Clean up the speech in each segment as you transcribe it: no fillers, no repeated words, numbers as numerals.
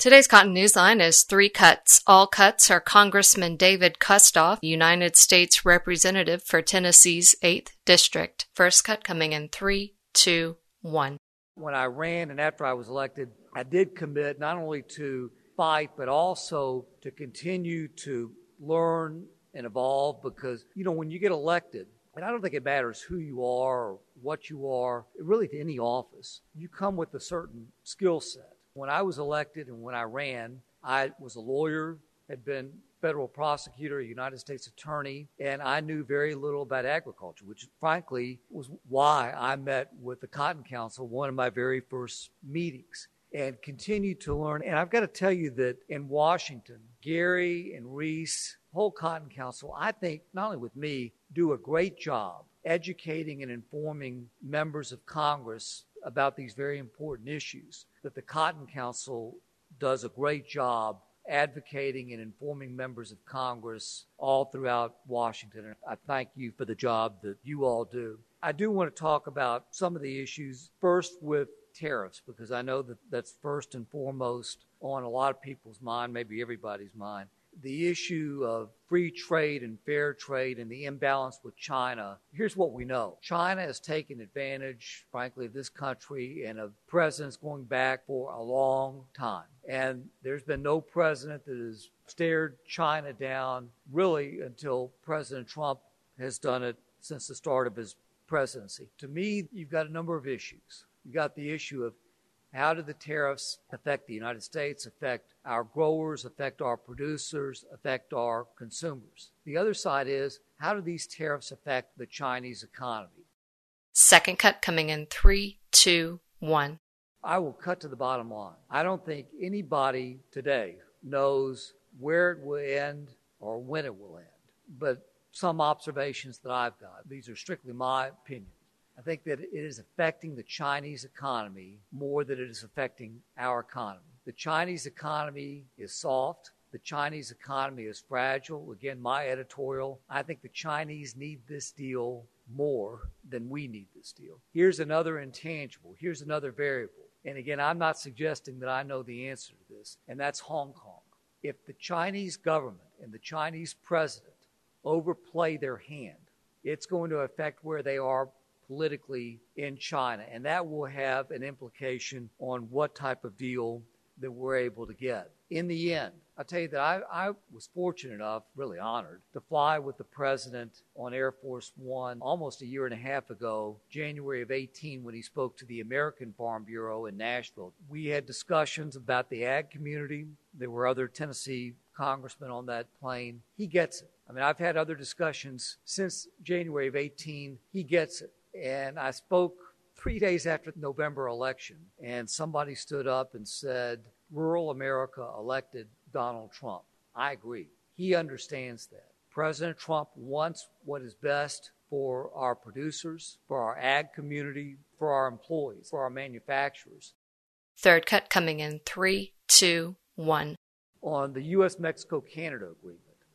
Today's Cotton Newsline is 3 cuts. All cuts are Congressman David Kustoff, United States Representative for Tennessee's 8th District. First cut coming in 3, 2, 1. When I ran and after I was elected, I did commit not only to fight, but also to continue to learn and evolve because, when you get elected, and I don't think it matters who you are or what you are, really to any office, you come with a certain skill set. When I was elected and when I ran, I was a lawyer, had been federal prosecutor, a United States attorney, and I knew very little about agriculture, which frankly was why I met with the Cotton Council, one of my very first meetings, and continued to learn. And I've got to tell you that in Washington, Gary and Reese, whole Cotton Council, I think, not only with me, do a great job educating and informing members of Congress about these very important issues, that the Cotton Council does a great job advocating and informing members of Congress all throughout Washington. And I thank you for the job that you all do. I do want to talk about some of the issues, first with tariffs, because I know that that's first and foremost on a lot of people's mind, maybe everybody's mind. The issue of free trade and fair trade and the imbalance with China. Here's what we know. China has taken advantage, frankly, of this country and of presidents going back for a long time. And there's been no president that has stared China down really until President Trump has done it since the start of his presidency. To me, you've got a number of issues. You've got the issue of how do the tariffs affect the United States, affect our growers, affect our producers, affect our consumers? The other side is, how do these tariffs affect the Chinese economy? Second cut coming in 3, 2, 1. I will cut to the bottom line. I don't think anybody today knows where it will end or when it will end. But some observations that I've got, these are strictly my opinion. I think that it is affecting the Chinese economy more than it is affecting our economy. The Chinese economy is soft. The Chinese economy is fragile. Again, my editorial, I think the Chinese need this deal more than we need this deal. Here's another intangible. Here's another variable. And again, I'm not suggesting that I know the answer to this, and that's Hong Kong. If the Chinese government and the Chinese president overplay their hand, it's going to affect where they are politically in China, and that will have an implication on what type of deal that we're able to get. In the end, I'll tell you that I was fortunate enough, really honored, to fly with the president on Air Force One almost a year and a half ago, January of 18, when he spoke to the American Farm Bureau in Nashville. We had discussions about the ag community. There were other Tennessee congressmen on that plane. He gets it. I mean, I've had other discussions since January of 18. He gets it. And I spoke 3 days after the November election, and somebody stood up and said, rural America elected Donald Trump. I agree. He understands that. President Trump wants what is best for our producers, for our ag community, for our employees, for our manufacturers. Third cut coming in 3, 2, 1. On the U.S.-Mexico-Canada agreement,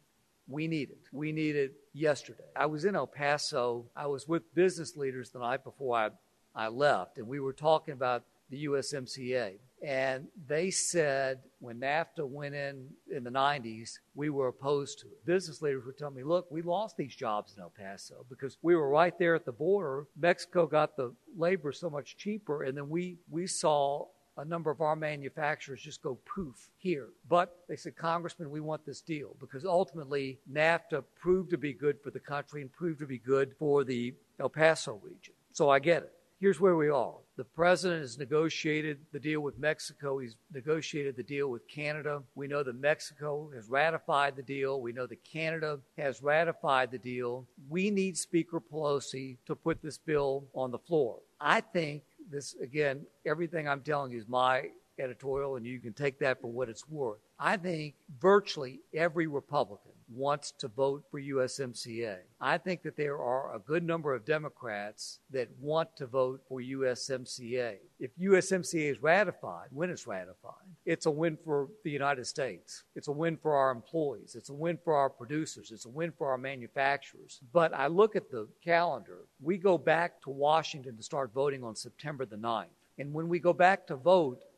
we need it. We need it yesterday. I was in El Paso. I was with business leaders the night before I left, and we were talking about the USMCA. And they said when NAFTA went in the 90s, we were opposed to it. Business leaders were telling me, look, we lost these jobs in El Paso because we were right there at the border. Mexico got the labor so much cheaper, and then we saw a number of our manufacturers just go poof here. But they said, Congressman, we want this deal because ultimately NAFTA proved to be good for the country and proved to be good for the El Paso region. So I get it. Here's where we are. The president has negotiated the deal with Mexico. He's negotiated the deal with Canada. We know that Mexico has ratified the deal. We know that Canada has ratified the deal. We need Speaker Pelosi to put this bill on the floor. I think this, again, everything I'm telling you is my editorial, and you can take that for what it's worth. I think virtually every Republican wants to vote for USMCA. I think that there are a good number of Democrats that want to vote for USMCA. If USMCA is ratified, when it's ratified, it's a win for the United States. It's a win for our employees. It's a win for our producers. It's a win for our manufacturers. But I look at the calendar. We go back to Washington to start voting on September the 9th. And when we go back to vote,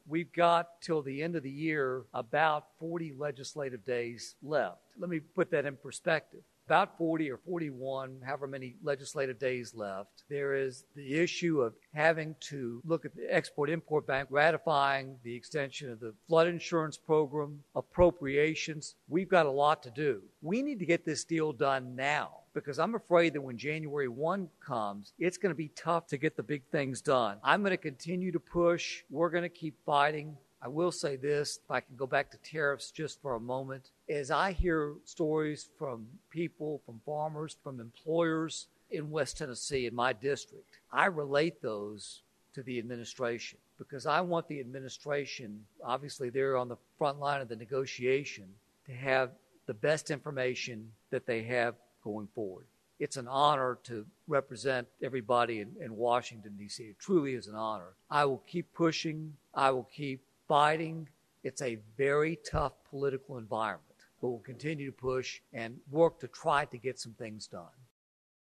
we've got till the end of the year about 40 legislative days left. Let me put that in perspective. About 40 or 41, however many legislative days left, there is the issue of having to look at the Export-Import Bank, ratifying the extension of the flood insurance program, appropriations. We've got a lot to do. We need to get this deal done now, because I'm afraid that when January 1 comes, it's going to be tough to get the big things done. I'm going to continue to push. We're going to keep fighting. I will say this, if I can go back to tariffs just for a moment. As I hear stories from people, from farmers, from employers in West Tennessee, in my district, I relate those to the administration, because I want the administration, obviously they're on the front line of the negotiation, to have the best information that they have going forward. It's an honor to represent everybody in Washington, D.C. It truly is an honor. I will keep pushing. I will keep fighting. It's a very tough political environment, but we'll continue to push and work to try to get some things done.